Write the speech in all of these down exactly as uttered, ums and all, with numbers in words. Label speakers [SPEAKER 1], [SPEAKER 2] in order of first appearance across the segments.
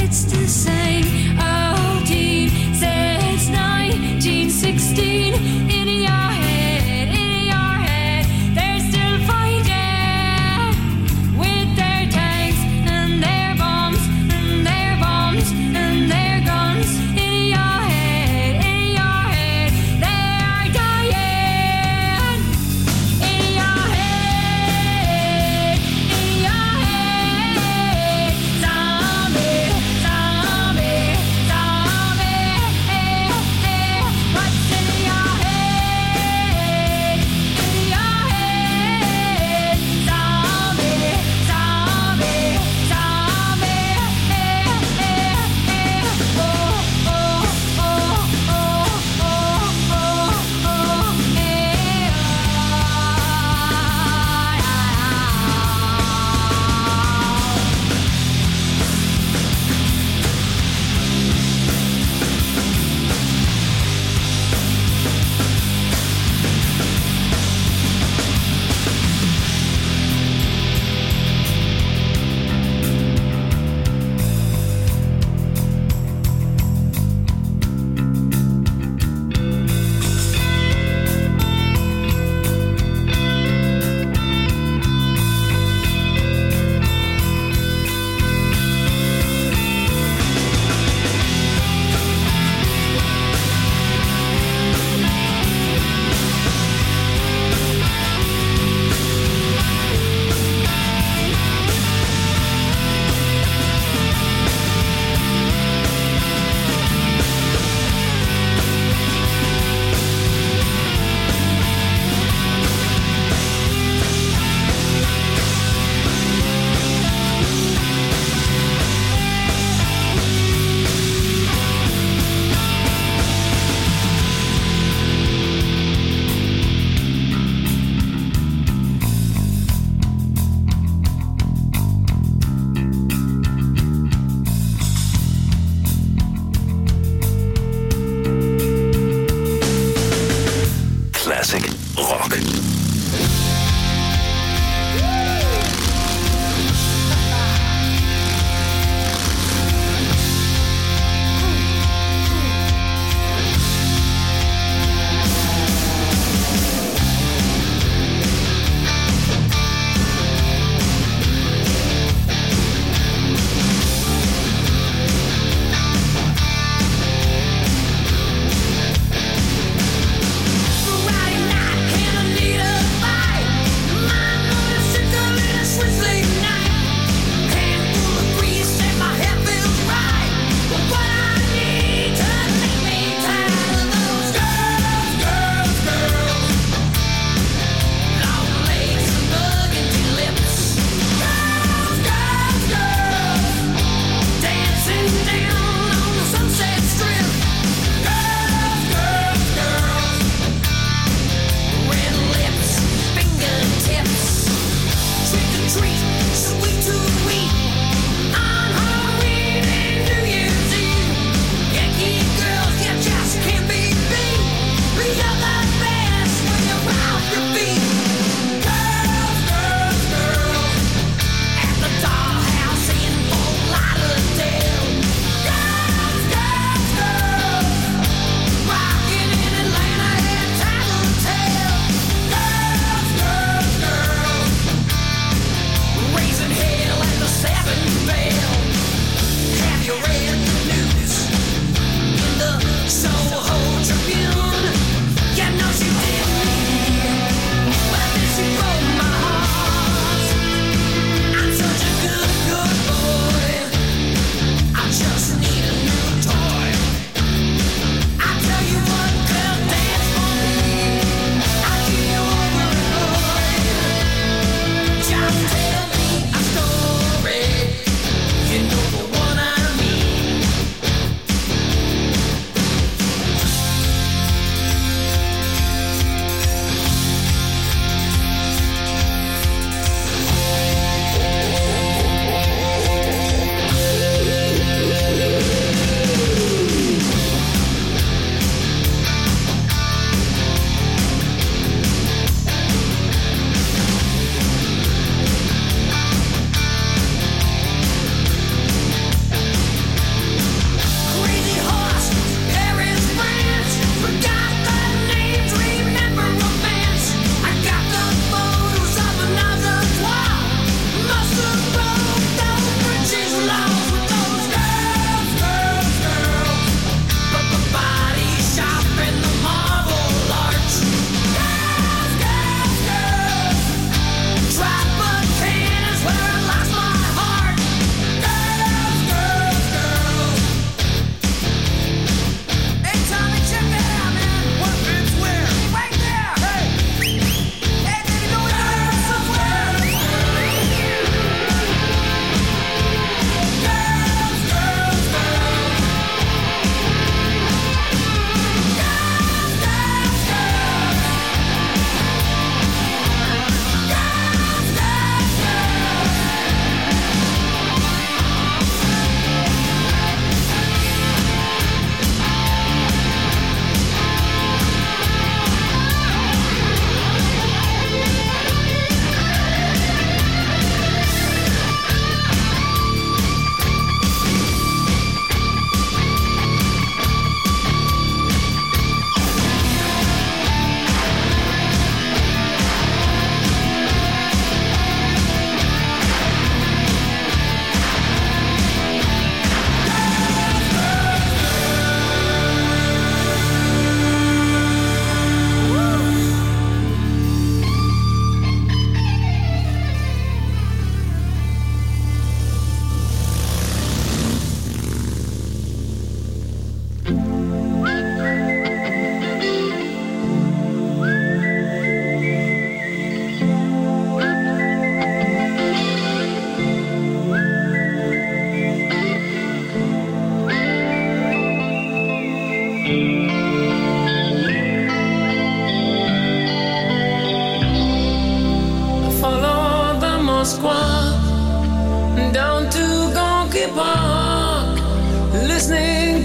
[SPEAKER 1] it's the same old team since nineteen sixteen. In your head, in your head, they're still fighting with their tanks and their bombs and their bombs and their guns. In your head, in your head, they are dying. In your head, in your head, zombie, zombie.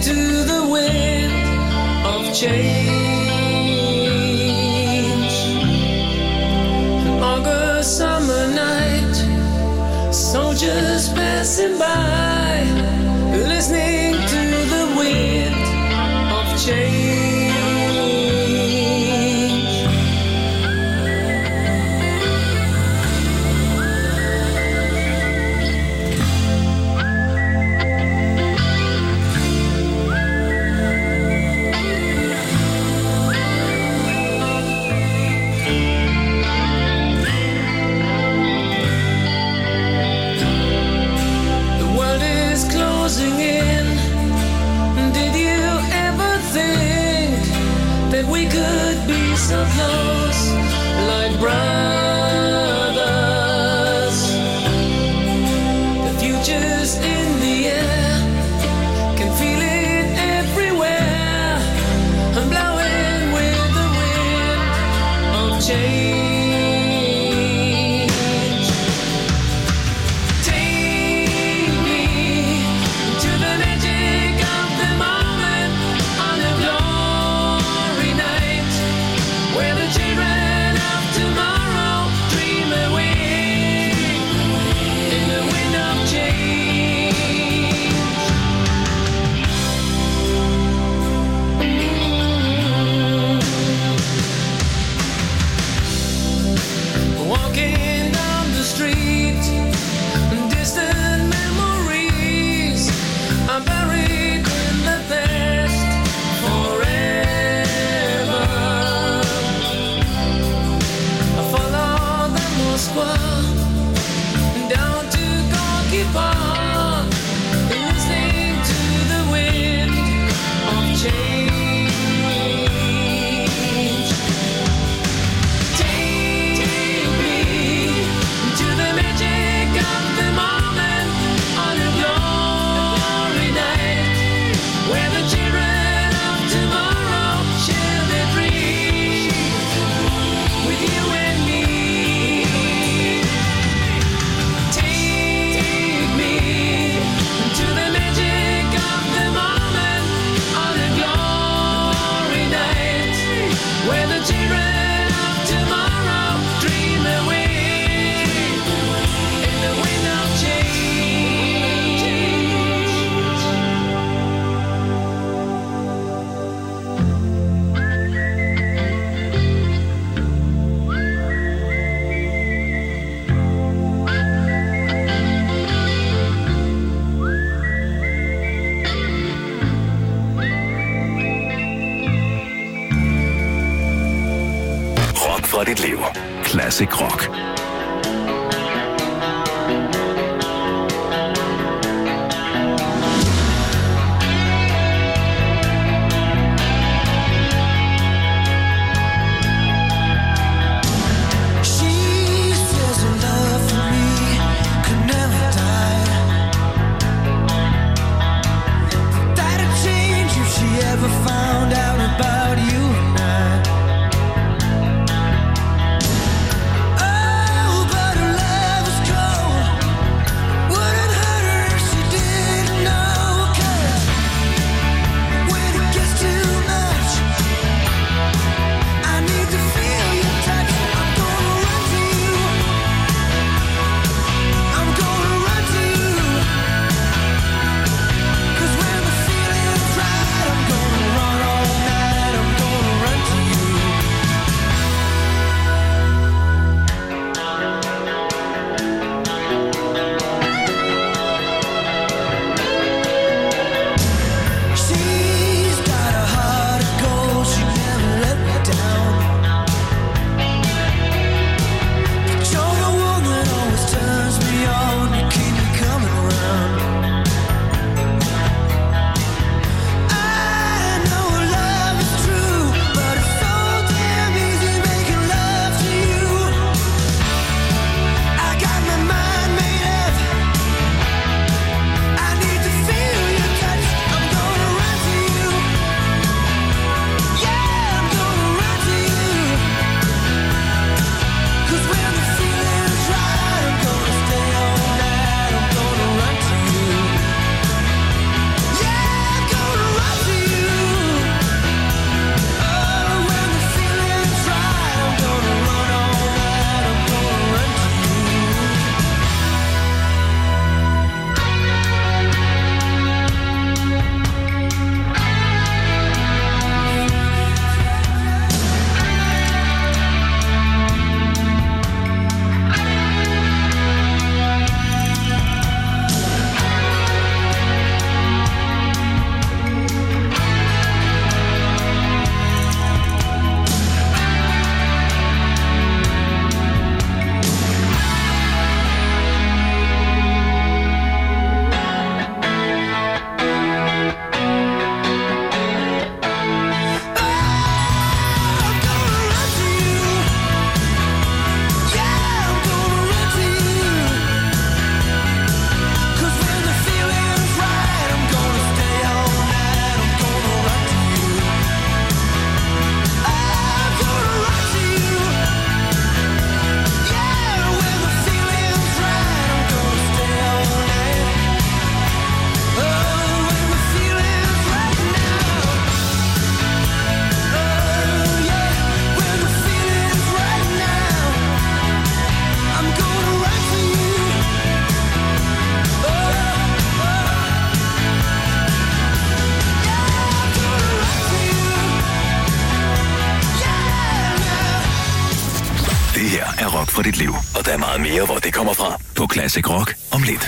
[SPEAKER 2] to the wind of change. An August summer night, soldiers passing by, listening to the wind of change. So close, like brothers. The future's in the air, can feel it everywhere. I'm blowing with the wind of change. Take me to the magic of the moment on a glory night, where the children of tomorrow dream away in the wind of change. Walking down the street, distant memories are buried in the past forever. Down to Gorky Park, listening to the wind of change. Take me to the magic of the moment on a glory night, where the children of tomorrow share their dreams with you and me. Where the children of tomorrow dream away in the wind of
[SPEAKER 3] fra dit liv. Classic Rock.
[SPEAKER 2] Found out about you and I. Oh,
[SPEAKER 3] dit liv. Og der er meget mere, hvor det kommer fra. På Classic Rock om lidt.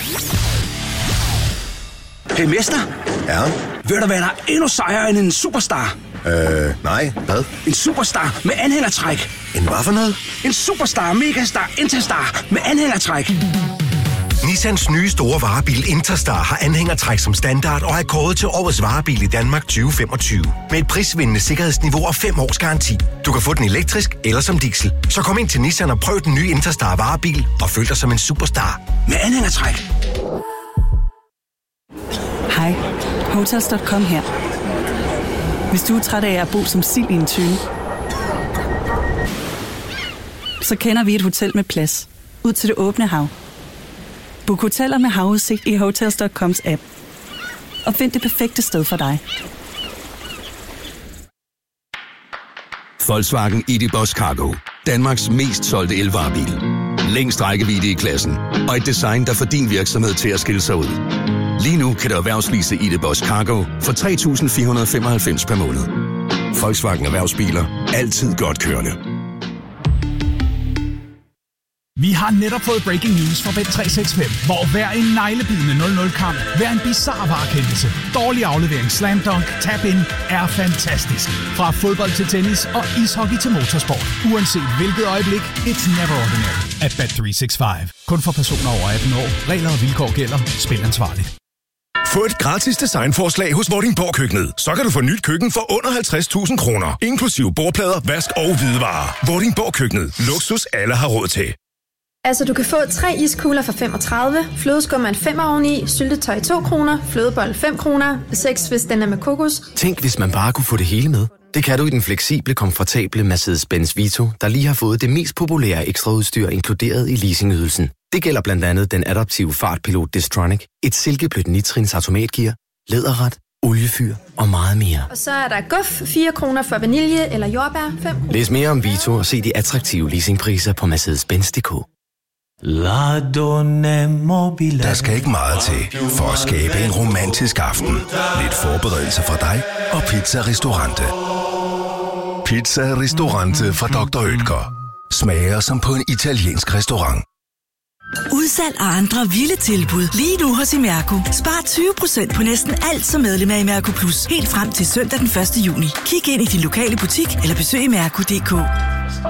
[SPEAKER 4] Hey, mester.
[SPEAKER 5] Ja?
[SPEAKER 4] Ved du, hvad der er endnu sejere end en superstar?
[SPEAKER 5] Øh, nej. Hvad?
[SPEAKER 4] En superstar med anhængertræk.
[SPEAKER 5] En hvad for noget?
[SPEAKER 4] En superstar, megastar, interstar med anhængertræk.
[SPEAKER 6] Nissans nye store varebil Interstar har anhængertræk som standard og er kåret til årets varebil i Danmark tyve femogtyve. Med et prisvindende sikkerhedsniveau og fem års garanti. Du kan få den elektrisk eller som diesel. Så kom ind til Nissan og prøv den nye Interstar varebil og føl dig som en superstar.
[SPEAKER 4] Med anhængertræk.
[SPEAKER 7] Hej, Hotels punktum com her. Hvis du er træt af at bo som sild i en tønde, så kender vi et hotel med plads ud til det åbne hav. Book hoteller med havudsigt i Hotels punktum coms app. Og find det perfekte sted for dig.
[SPEAKER 8] Volkswagen I D Boss Cargo. Danmarks mest solgte elvarebil. Længst rækkevidde i klassen. Og et design, der får din virksomhed til at skille sig ud. Lige nu kan du erhvervslease I D Boss Cargo for tre tusind fire hundrede og femoghalvfems per måned. Volkswagen Erhvervsbiler. Altid godt kørende.
[SPEAKER 9] Vi har netop fået breaking news fra Bet tre seks fem, hvor hver en neglebidende nul nul-kamp, hver en bizarre varekendelse, dårlig aflevering, slam dunk, tap-in er fantastisk. Fra fodbold til tennis og ishockey til motorsport. Uanset hvilket øjeblik, it's never ordinary at Bet tre seks fem. Kun for personer over atten år. Regler og vilkår gælder. Spil ansvarligt.
[SPEAKER 6] Få et gratis designforslag hos Vordingborg Køkkenet. Så kan du få nyt køkken for under halvtreds tusind kroner. Inklusiv bordplader, vask og hvidevarer. Vordingborg Køkkenet. Luksus alle har råd til.
[SPEAKER 10] Altså, du kan få tre iskugler for femogtredive, flødeskum er en femmer oveni, syltetøj to kroner, flødebold fem kroner, seks hvis den er med kokos.
[SPEAKER 11] Tænk, hvis man bare kunne få det hele med. Det kan du i den fleksible, komfortable Mercedes-Benz Vito, der lige har fået det mest populære ekstraudstyr inkluderet i leasingydelsen. Det gælder blandt andet den adaptive fartpilot Distronic, et silkeblødt nitrins automatgear, læderret, oliefyr og meget mere.
[SPEAKER 10] Og så er der guf, fire kroner for vanilje eller jordbær, fem kroner.
[SPEAKER 11] Læs mere om Vito og se de attraktive leasingpriser på Mercedes Benz punktum d k.
[SPEAKER 6] Der skal ikke meget til for at skabe en romantisk aften. Lidt forberedelse fra dig og Pizza Ristorante. Pizza Ristorante fra doktor Oetker. Smager som på en italiensk restaurant.
[SPEAKER 12] Udsalg og andre vilde tilbud lige nu hos Imerco. Spar tyve procent på næsten alt som medlem af Imerco Plus. Helt frem til søndag den første juni. Kig ind i din lokale butik eller besøg imerco punktum d k.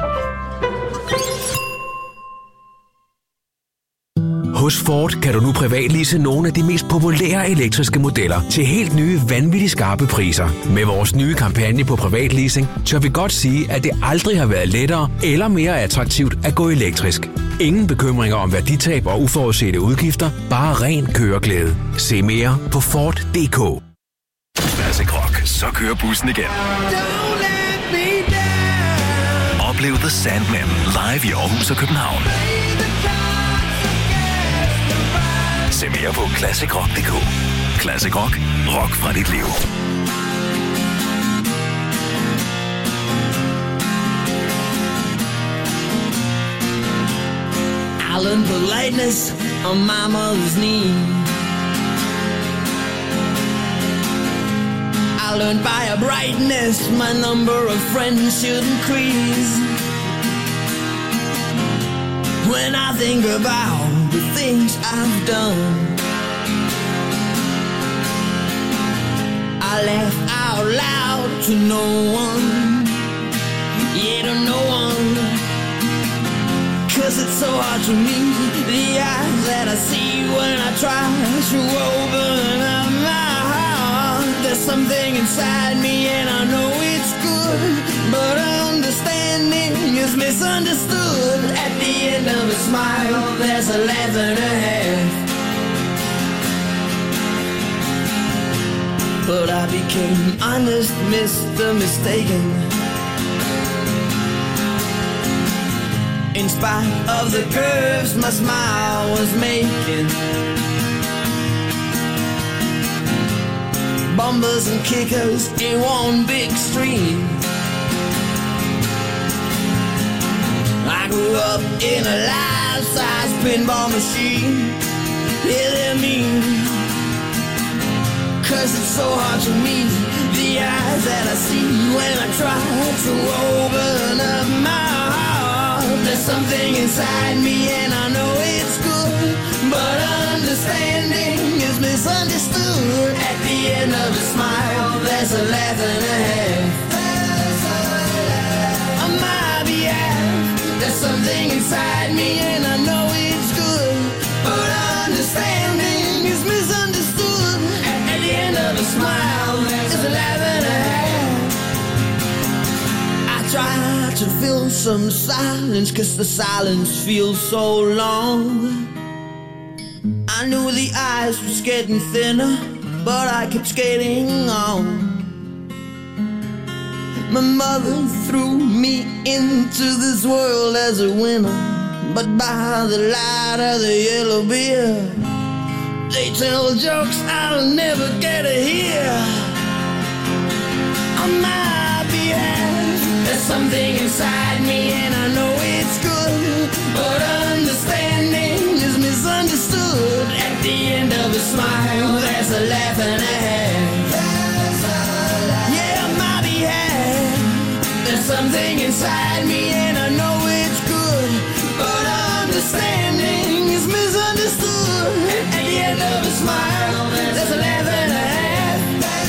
[SPEAKER 13] Hos Ford kan du nu privatlease nogle af de mest populære elektriske modeller til helt nye, vanvittigt skarpe priser. Med vores nye kampagne på privatleasing, tør vi godt sige, at det aldrig har været lettere eller mere attraktivt at gå elektrisk. Ingen bekymringer om værditab og uforudsete udgifter, bare ren køreglæde. Se mere på Ford punktum d k.
[SPEAKER 3] Classic Rock, så kører bussen igen. Oplev The Sandman live i Aarhus og København. Se mere på classic rock punktum d k. Classic Rock. Rock fra dit liv.
[SPEAKER 2] I learned politeness on my mother's knee. I learned by a brightness my number of friends should increase. When I think about the things I've done, I laugh out loud to no one, yeah, to no one. Cause it's so hard to meet the eyes that I see when I try to open up my heart. There's something inside me and I know it's good, but understanding is misunderstood. At the end of a smile, there's a laugh and a half. But I became honest, Mister Mistaken. In spite of the curves my smile was making, bumpers and kickers in one big stream. I grew up in a life-size pinball machine. Yeah, they're mean, cause it's so hard to meet the eyes that I see when I try to open up my heart. There's something inside me and I know it's good, but understanding is misunderstood. At the end of a smile, there's a laugh and a half. On my behalf, there's something inside me and I know it's good, but understanding is misunderstood. At, at the end of a smile, there's a laugh and a half. I try to fill some silence, cause the silence feels so long. I knew the ice was getting thinner, but I kept skating on. My mother threw me into this world as a winner, but by the light of the yellow beer, they tell jokes I'll never get to hear. On my behalf, there's something inside me and I know it's good, but understanding is misunderstood. At the end of a smile, there's a laugh and a half. Yeah, on my behalf, there's something inside me and I know it's good, but understanding is misunderstood. At the end of a smile, there's a laugh and a half.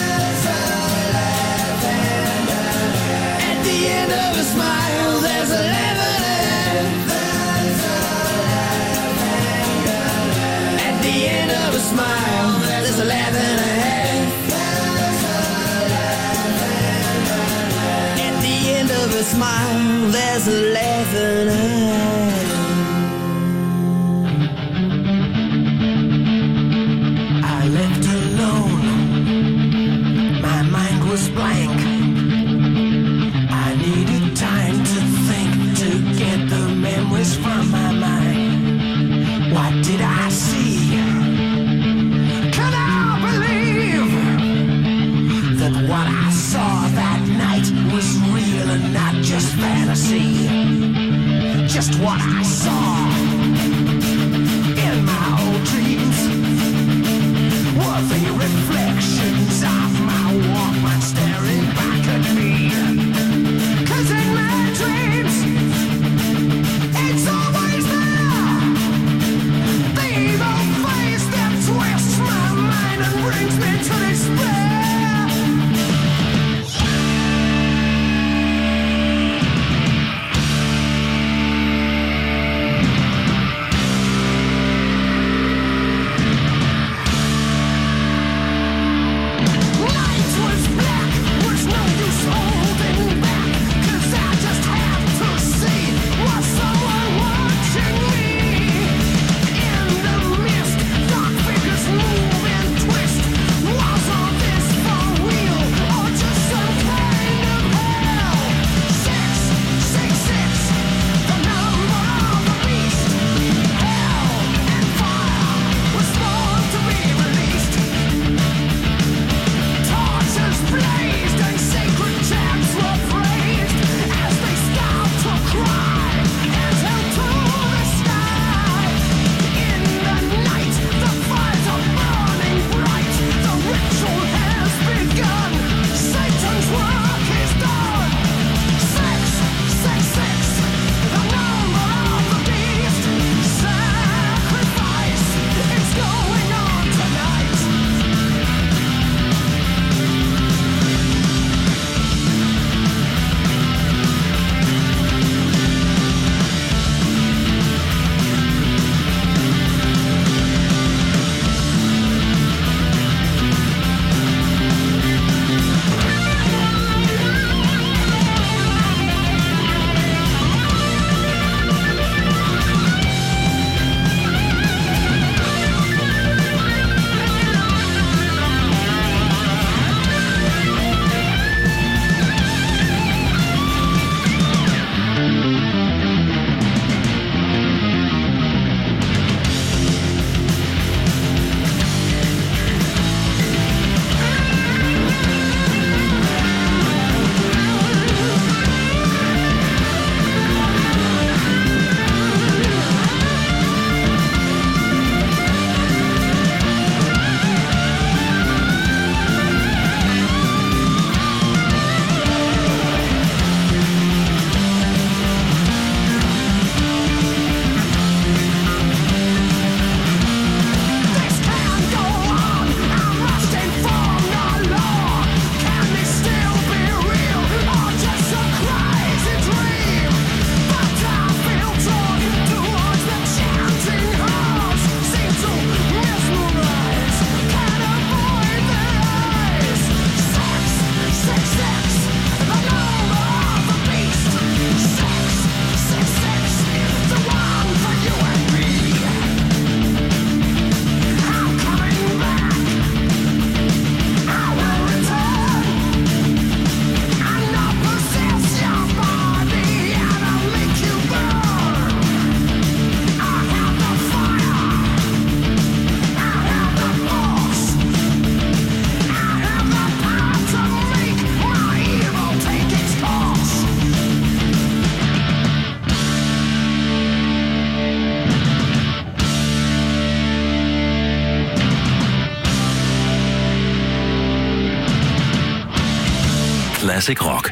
[SPEAKER 2] At the end of a smile, there's a laugh and a half. At the end of a smile, there's a laugh and a half. At the end of a smile, there's a laugh and a half. I left alone, my mind was blank. I needed time to think, to get the memories from my mind. What did I see? Can I believe that what I saw that night was real and not just fantasy? Just what I saw in my old dreams were the reflections of my Walkman staring back at me. Cause in my dreams, it's always there, the evil face that twists my mind and brings me to despair.
[SPEAKER 3] Classic Rock.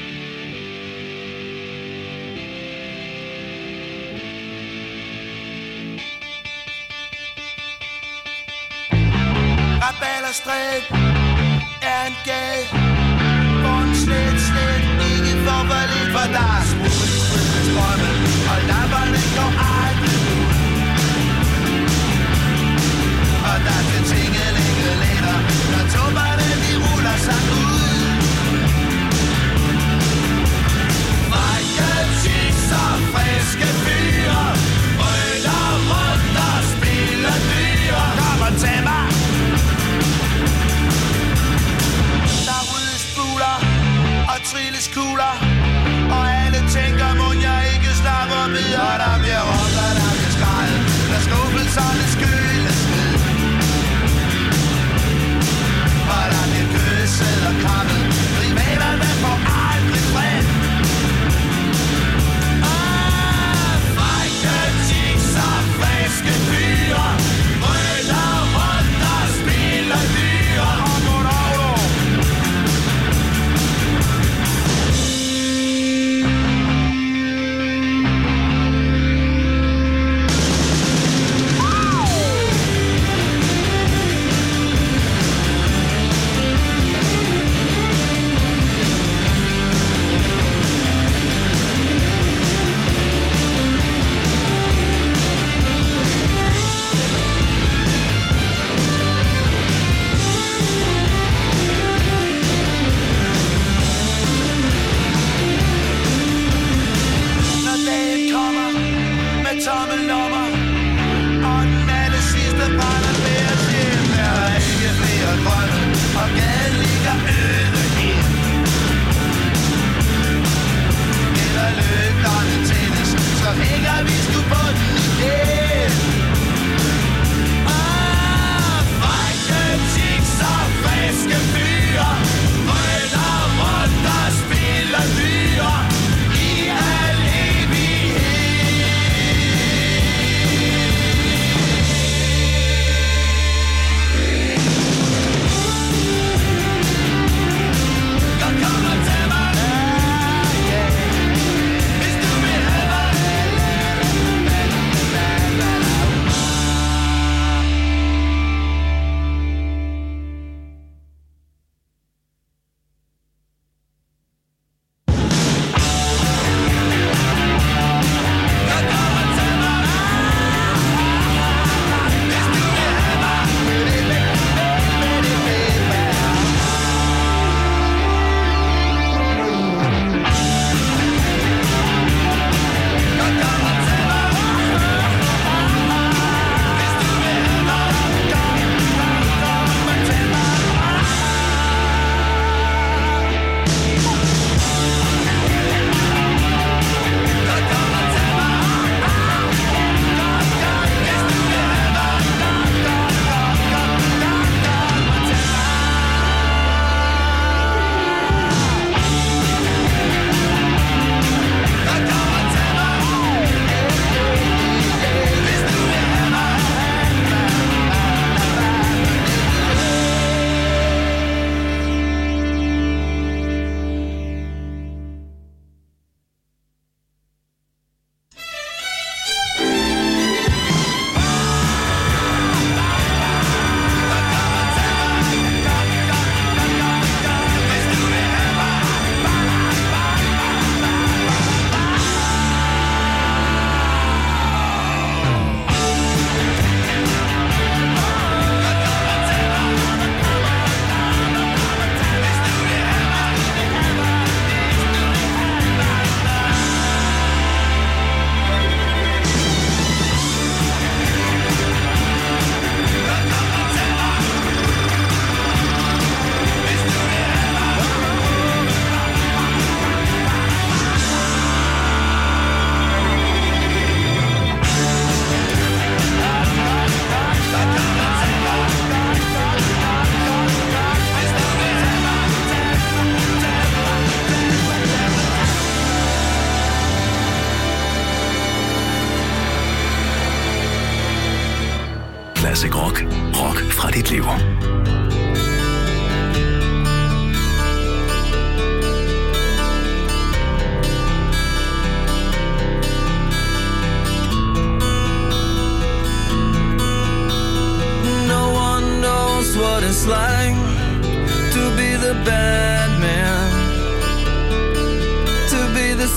[SPEAKER 2] Rabalderstræk er en gade, hvor en slet, slet ikke får for lidt, for der er smut i strømme, og lamperne går aldrig ud. Og der skal tingelinge lænder, når tubberne de ruller sig ud. Frække chicks og friske fyre, rykker rundt og spiller dyre. Kom og tag mig!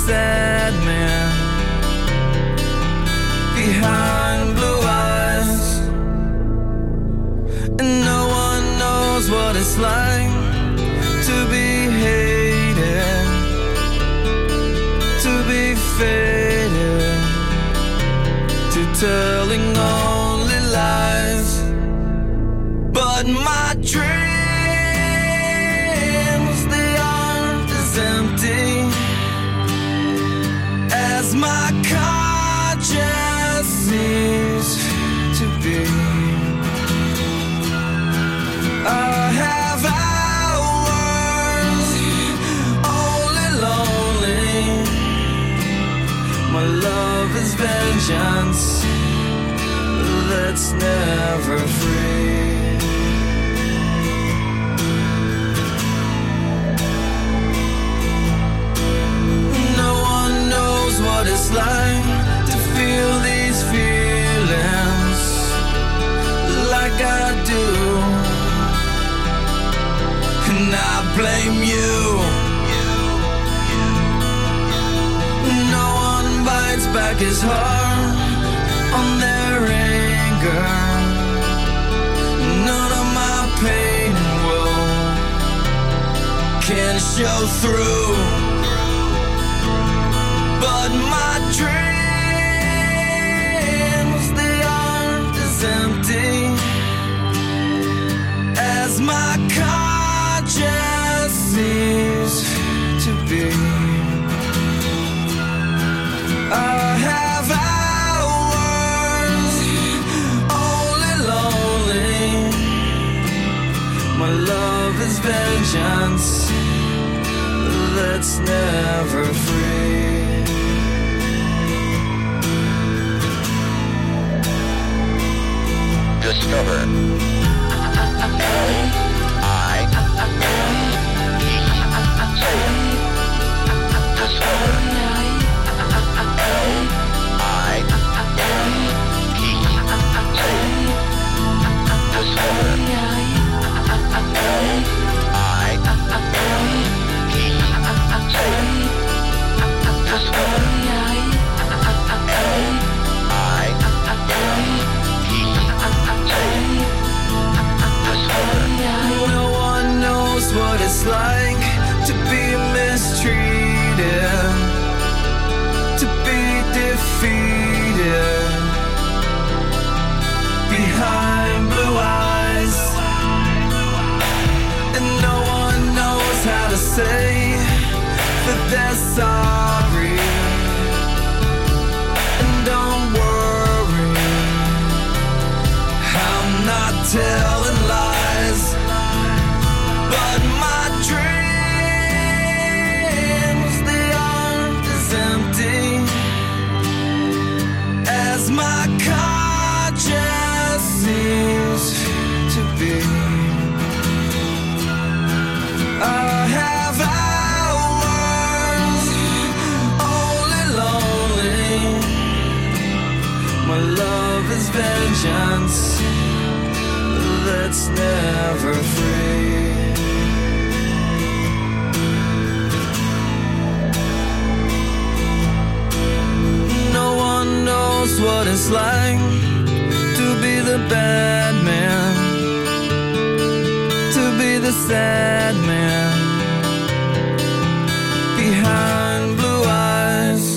[SPEAKER 2] sad man behind blue eyes, and no one knows what it's like to be hated, to be faded, to telling only lies. But my dreams, they aren't as empty as my conscience seems to be. I have hours only lonely. My love is vengeance that's never free. No one knows what it's like to feel these feelings like I do, and I blame you. No one bites back his heart on their anger. None of my pain will can show through. But my dreams, they aren't as empty as my conscience seems to be. I have hours only lonely. My love is vengeance that's never free.
[SPEAKER 14] Discover. L I N E. Say it. Discover. L I N E. Say it. Discover. L I N E. Say it. Discover. L I N E.
[SPEAKER 2] No one knows what it's like to be mistreated, to be defeated behind blue eyes, and no one knows how to say that they're sorry. And don't worry, I'm not telling lies, but my dreams, they aren't as empty as my conscience seems to be. I have hours only lonely. My love is vengeance that's never free. No one knows what it's like to be the bad man, to be the sad man behind blue eyes.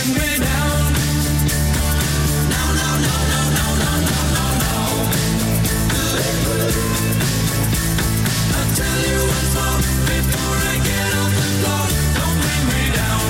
[SPEAKER 2] bring me down. No, no, no, no, no, no, no, no, no. I'll tell you once more before I get off the floor. Don't bring me down.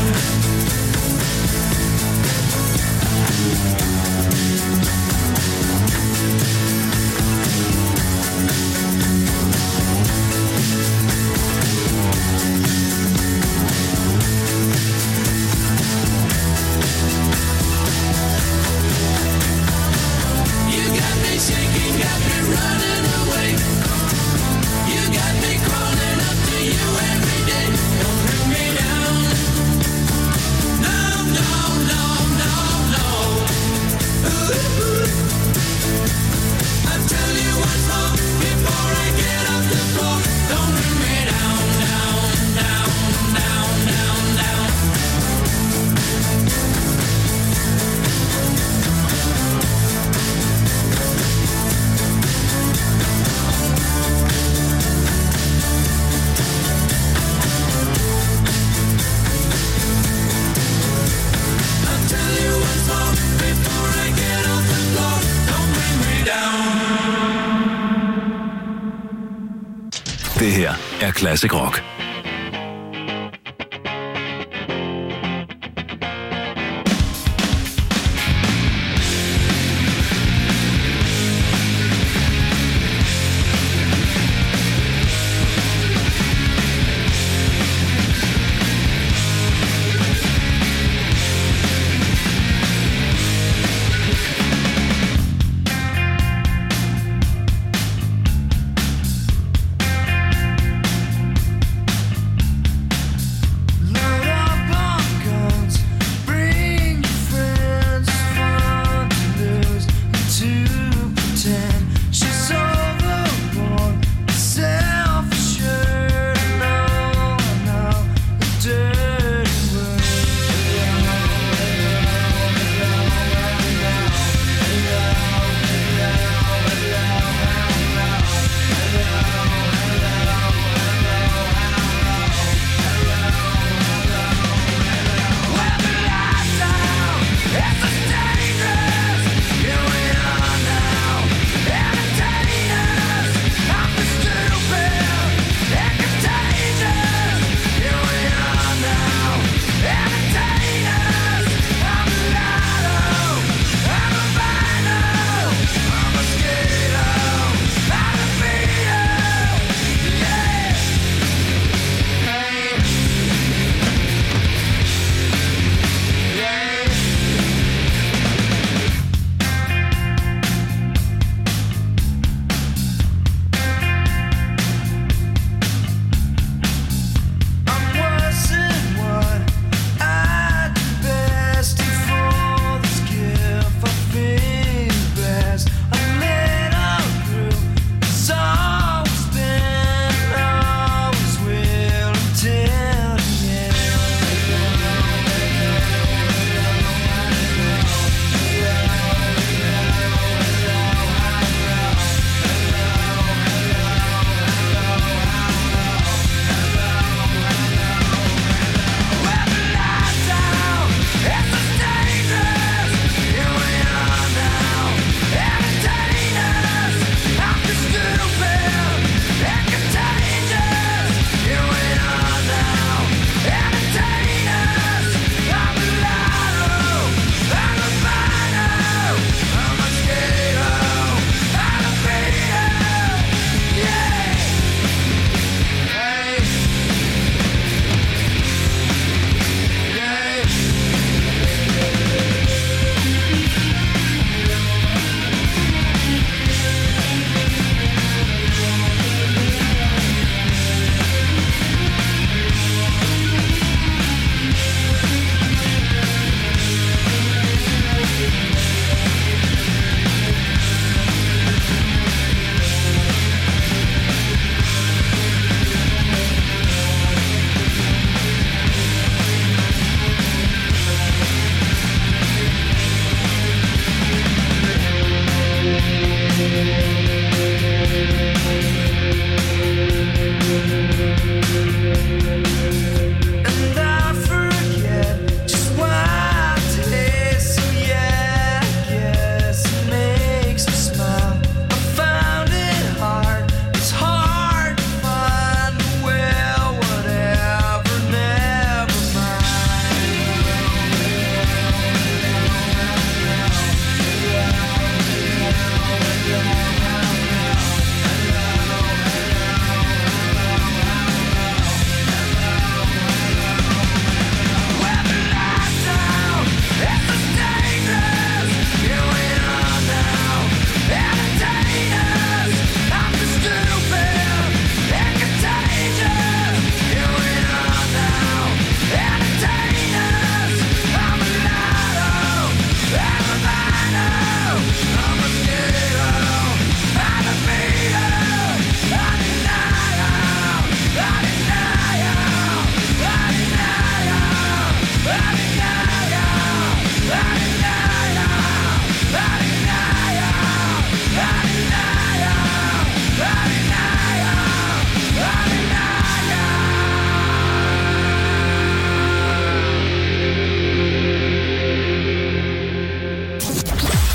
[SPEAKER 2] You got me shaking, got me running away. You got me crawling up to you every day. Don't bring me down. No, no, no, no, no. I'll tell you once more before I get off the floor. Don't bring me down, down, down, down, down, down. I'll tell you once more before I get off the floor. Don't bring me down.
[SPEAKER 3] Det her er Classic Rock.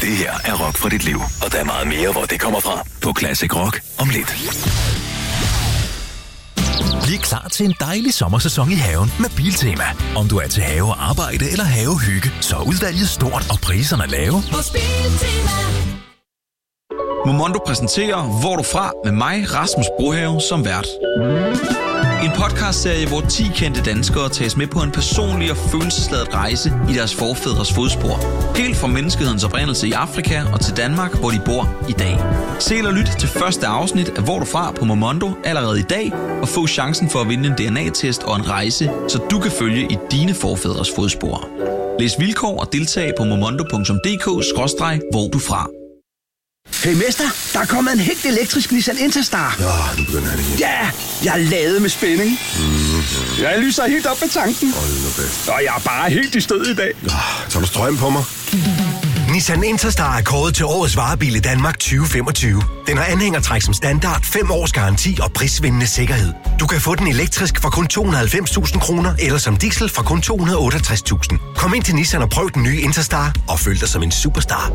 [SPEAKER 3] Det her er Rock fra dit liv, og der er meget mere, hvor det kommer fra. På Classic Rock om lidt.
[SPEAKER 15] Bliv klar til en dejlig sommersæson i haven med Biltema. Om du er til have og arbejde eller havehygge, så er udvalget stort og priserne lave.
[SPEAKER 1] Hos Biltema.
[SPEAKER 16] Momondo præsenterer Hvor du fra med mig, Rasmus Brohave, som vært. En podcastserie, hvor ti kendte danskere tages med på en personlig og følelsesladet rejse i deres forfædres fodspor. Helt fra menneskehedens oprindelse i Afrika og til Danmark, hvor de bor i dag. Se eller lyt til første afsnit af Hvor du fra på Momondo allerede i dag, og få chancen for at vinde en D N A-test og en rejse, så du kan følge i dine forfædres fodspor. Læs vilkår og deltag på momondo punktum d k skråstreg hvor du fra.
[SPEAKER 4] Hey mester, der er kommet en helt elektrisk Nissan Interstar.
[SPEAKER 5] Ja, nu begynder han igen.
[SPEAKER 4] Ja, jeg er ladet med spænding.
[SPEAKER 5] Mm-hmm.
[SPEAKER 4] Jeg lyser helt op med tanken.
[SPEAKER 5] Hold nu fast.
[SPEAKER 4] Og jeg er bare helt i stød i dag.
[SPEAKER 5] Ja, tager du strøm på mig?
[SPEAKER 6] Nissan Interstar er kåret til årets varebil i Danmark tyve femogtyve. Den har anhængertræk som standard, fem års garanti og prisvindende sikkerhed. Du kan få den elektrisk for kun to hundrede og halvfems tusind kroner, eller som diesel for kun to hundrede og otteogtres tusind. Kom ind til Nissan og prøv den nye Interstar og føl dig som en superstar.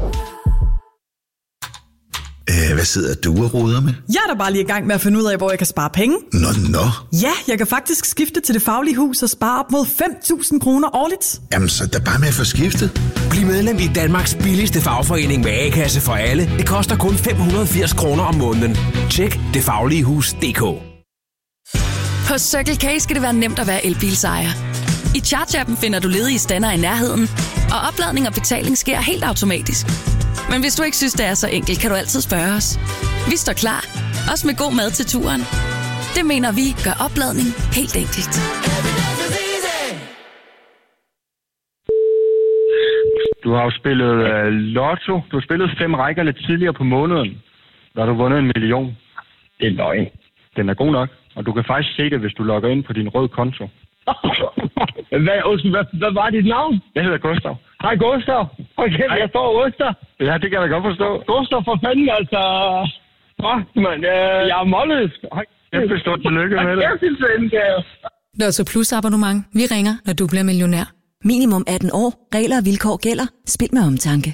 [SPEAKER 17] Æh, hvad sidder du og roder med?
[SPEAKER 18] Jeg er da bare lige i gang med at finde ud af, hvor jeg kan spare penge.
[SPEAKER 17] Nå, nå.
[SPEAKER 18] Ja, jeg kan faktisk skifte til Det Faglige Hus og spare op mod fem tusind kroner årligt.
[SPEAKER 17] Jamen, så er bare med at få skiftet.
[SPEAKER 13] Bliv medlem i Danmarks billigste fagforening med A-kasse for alle. Det koster kun fem hundrede og firs kroner om måneden. Tjek det faglige hus punktum d k.
[SPEAKER 19] Hos Circle K skal det være nemt at være elbilsejer. I Charge-appen finder du ledige stander i nærheden, og opladning og betaling sker helt automatisk. Men hvis du ikke synes, det er så enkelt, kan du altid spørge os. Vi står klar, også med god mad til turen. Det mener vi gør opladning helt enkelt.
[SPEAKER 20] Du har jo spillet uh, lotto. Du har spillet fem rækker lidt tidligere på måneden. Der har du vundet en million. Det er løgn. Den er god nok. Og du kan faktisk se det, hvis du logger ind på din røde konto. hvad, hvad, hvad var dit navn? Jeg hedder Gustav. Hej Gustav. Okay, jeg står Gustav. Ja, det kan jeg godt forstå. Gustav, for fanden, altså. Åh, man, øh, jeg er målet. Jeg vil stå til lykke med det.
[SPEAKER 21] Lotto Plus abonnement. Vi ringer, når du bliver millionær.
[SPEAKER 22] Minimum atten år. Regler og vilkår gælder. Spil med omtanke.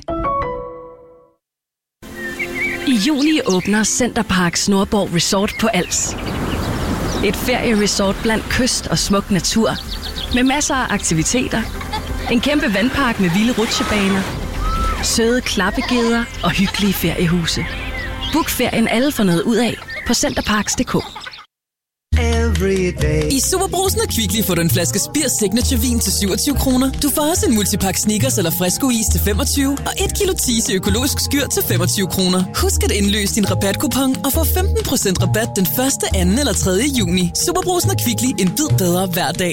[SPEAKER 23] I juli åbner Centerparks Nordborg Resort på Als. Et ferieresort blandt kyst og smuk natur. Med masser af aktiviteter. En kæmpe vandpark med vilde rutsjebaner. Søde klappegeder og hyggelige feriehuse. Book ferien alle får noget ud af på centerparks punktum d k.
[SPEAKER 24] I Superbrugsen og Kvickly får du en flaske Spir Signature vin til syvogtyve kroner. Du får også en multipack Snickers eller Fresco-is til femogtyve og et kilo Tise økologisk skyr til femogtyve kroner. Husk at indløse din rabatkupon og få femten procent rabat den første, anden eller tredje juni. Superbrugsen og Kvickly, en bid bedre hver dag.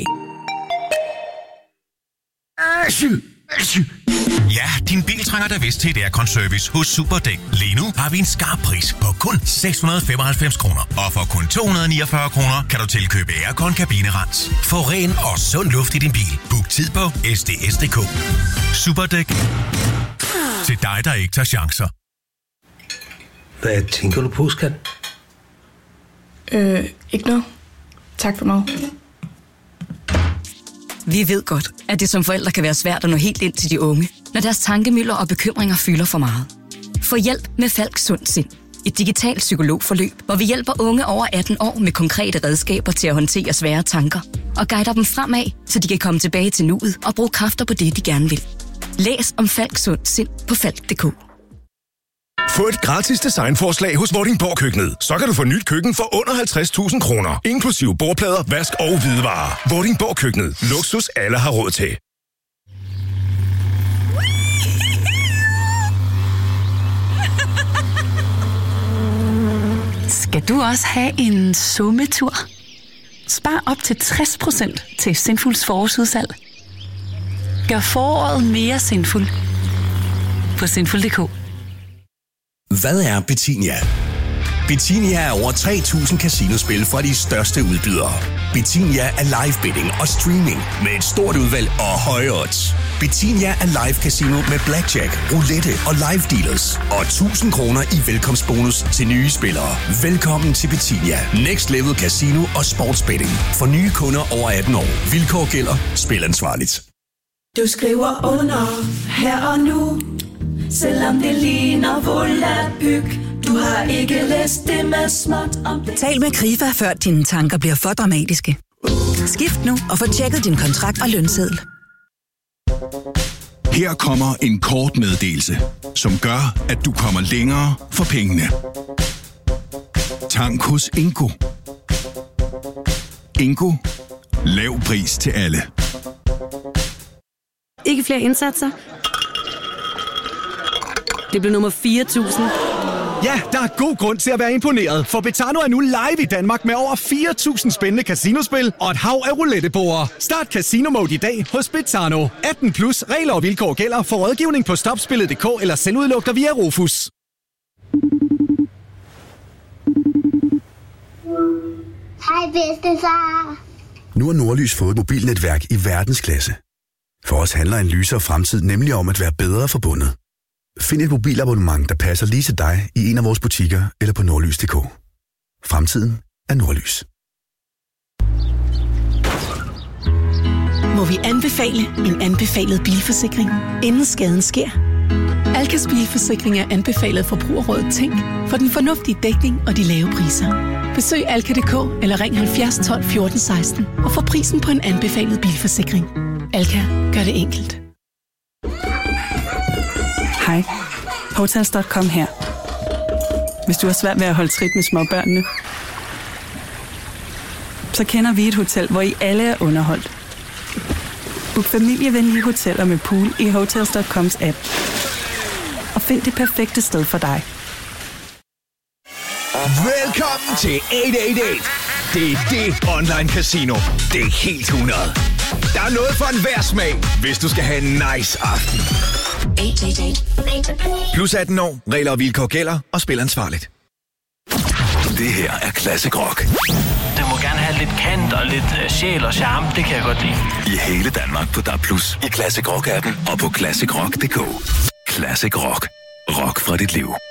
[SPEAKER 25] Ja, din bil trænger da vist til et aircon-service hos Superdæk. Lige nu har vi en skarp pris på kun seks hundrede og femoghalvfems kroner. Og for kun to hundrede og niogfyrre kroner kan du tilkøbe aircon kabinerens. Få ren og sund luft i din bil. Book tid på s d s punktum d k. Superdæk. Til dig, der ikke tager chancer.
[SPEAKER 5] Hvad tænker du på, skat?
[SPEAKER 26] Øh, ikke noget. Tak for mig.
[SPEAKER 19] Vi ved godt, at det som forældre kan være svært at nå helt ind til de unge, når deres tankemylder og bekymringer fylder for meget. Få hjælp med Falk Sund Sind. Et digitalt psykologforløb, hvor vi hjælper unge over atten år med konkrete redskaber til at håndtere svære tanker og guider dem fremad, så de kan komme tilbage til nuet og bruge kræfter på det, de gerne vil. Læs om Falk Sund Sind på falk punktum d k.
[SPEAKER 6] Få et gratis designforslag hos Vordingborg Køkkenet. Så kan du få nyt køkken for under halvtreds tusind kroner. Inklusiv bordplader, vask og hvidevarer. Vordingborg Køkkenet. Luksus alle har råd til.
[SPEAKER 7] Skal du også have en summetur? Spar op til tres procent til Sinfuls forårsudsalg. Gør foråret mere sinful på sinful punktum d k.
[SPEAKER 8] Hvad er Betinia? Betinia er over tre tusind casinospil fra de største udbydere. Betinia er live betting og streaming med et stort udvalg og høje odds. Betinia er live casino med blackjack, roulette og live dealers. Og tusind kroner i velkomstbonus til nye spillere. Velkommen til Betinia. Next Level Casino og Sportsbetting. For nye kunder over atten år. Vilkår gælder. Spil ansvarligt.
[SPEAKER 2] Du skriver under her og nu. selvom det ligner volapyk. Du har ikke læst det med småt om det.
[SPEAKER 3] Tal med Krifa, før dine tanker bliver for dramatiske. Skift nu og få tjekket din kontrakt og lønseddel.
[SPEAKER 9] Her kommer en kort meddelelse, som gør, at du kommer længere for pengene. Tank hos Ingo. Ingo. Lav pris til alle.
[SPEAKER 10] Ikke flere indsatser? Det blev nummer fire tusind.
[SPEAKER 11] Ja, der er god grund til at være imponeret, for Betano er nu live i Danmark med over fire tusind spændende casinospil og et hav af rouletteborde. Start Casino Mode i dag hos Betano. atten plus, regler og vilkår gælder. For rådgivning på stopspillet punktum d k eller selvudlugter via Rofus.
[SPEAKER 12] Hej bedstefar.
[SPEAKER 14] Nu har Nordlys fået et mobilnetværk i verdensklasse. For os handler en lysere fremtid nemlig om at være bedre forbundet. Find et mobilabonnement, der passer lige til dig i en af vores butikker eller på nordlys punktum d k. Fremtiden er Nordlys.
[SPEAKER 27] Må vi anbefale en anbefalet bilforsikring, inden skaden sker? Alkas bilforsikring er anbefalet Forbrugerrådet Tænk for den fornuftige dækning og de lave priser. Besøg alka punktum d k eller ring halvfjerds tolv fjorten seksten og få prisen på en anbefalet bilforsikring. Alka gør det enkelt.
[SPEAKER 28] Hej, Hotels punktum com her. Hvis du har svært ved at holde trit med småbørnene, så kender vi et hotel, hvor I alle er underholdt. Book familievenlige hoteller med pool i Hotels punktum coms app. Og find det perfekte sted for dig.
[SPEAKER 29] Velkommen til otte otte otte. Det er det online casino. Det er helt hundrede. Der er noget for enhver smag, hvis du skal have en nice aften. Plus atten år, regler og vilkår gælder, og spil ansvarligt.
[SPEAKER 15] Det her er Classic Rock.
[SPEAKER 30] Det må gerne have lidt kant og lidt uh, sjæl og charme. Det kan jeg godt lide.
[SPEAKER 15] I hele Danmark på D A B plus, i Classic Rock-appen og på classic rock punktum d k. Classic Rock. Rock fra dit liv.